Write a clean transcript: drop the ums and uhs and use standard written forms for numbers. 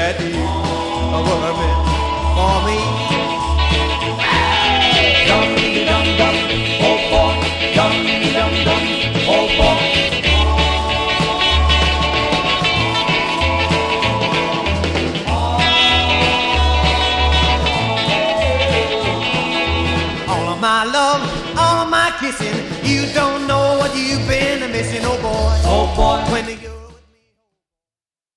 that you were meant for me. Dum dum dum, oh boy, dum dum dum, oh boy. All of my love, all of my kissing, you don't know what you've been